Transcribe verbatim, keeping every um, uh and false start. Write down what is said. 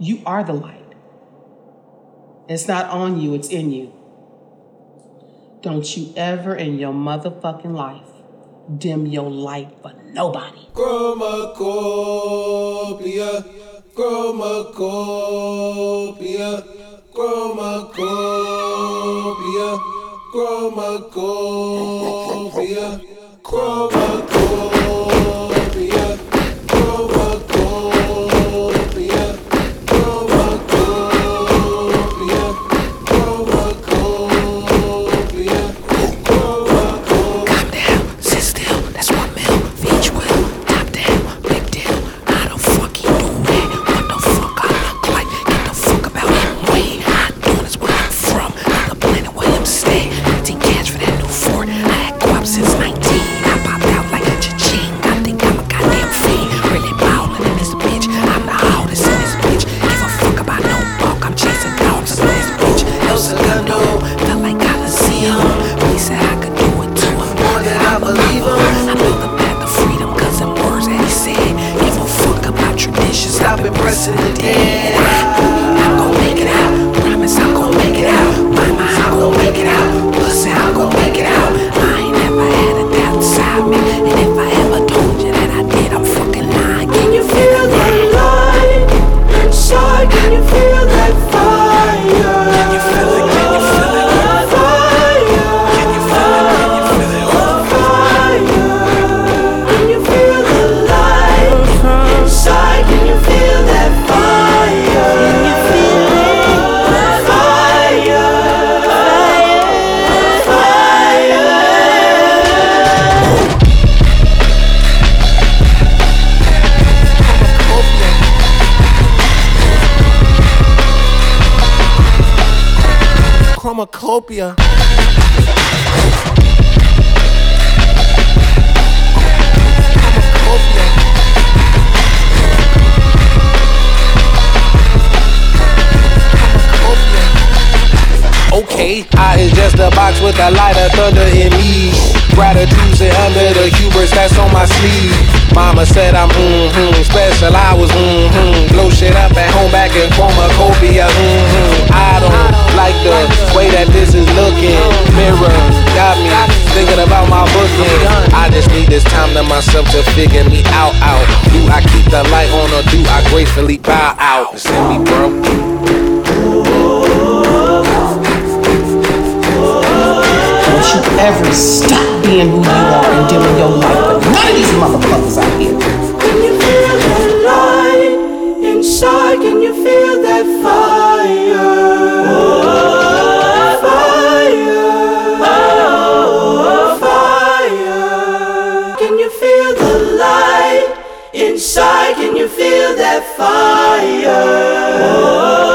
You are the light. It's not on you, it's in you. Don't you ever in your motherfucking life dim your light for nobody. Chromacopia, chromacopia, chromacopia, chromacopia, chromacopia, chromacopia, chromacopia, chromacopia, Calm down, sit still, that's one mil, each will, top down, big deal, how the fuck he do that, what the fuck I look like, get the fuck about him, way, I doing is where I'm from, the planet where him stay, fifteen cash for that new Ford, I had co-op since nineteen, I popped out like a cha-ching, I think I'm a goddamn fiend, really ballin' in this bitch, I'm the hardest in this bitch, give a fuck about no bulk, I'm chasing dogs in this bitch, El Segundo, felt like Coliseum, but he said I could do it too, I'm more than I believe him, I built the path to freedom, cause them words that he said, give a fuck about tradition, stop impressing the dead, I'm gon' make it out, promise I'm gon' make it out, mama I'm gon' make it out, pussy I'm gon' make it out, I ain't never had a doubt inside me, and if I ever told you that I did, I'm fucking lying, can you feel that light inside, can you feel that fire, can you feel it, can you feel it, fire, can you feel it, can you feel it, fire, can you feel the light inside, can you feel that fire, can you feel it, fire, fire, Chromacopia. Okay, I is just a box with a light of thunder in me. Gratitude sit under the hubris that's on my sleeve. Mama said I'm mm-hmm, special, I was mm-hmm. Blow shit up at home back in Chromacopia, mm-hmm. I don't like the way that this is looking. Mirror got me thinking about my booking. I just need this time to myself to figure me out, out. Do I keep the light on or do I gracefully bow out? Send me, bro. Don't you ever stop being who you are and dimming your light for none of these motherfuckers out here. Can you feel that light inside? Can you feel that fire? Fire, fire. Can you feel the light inside? Can you feel that fire?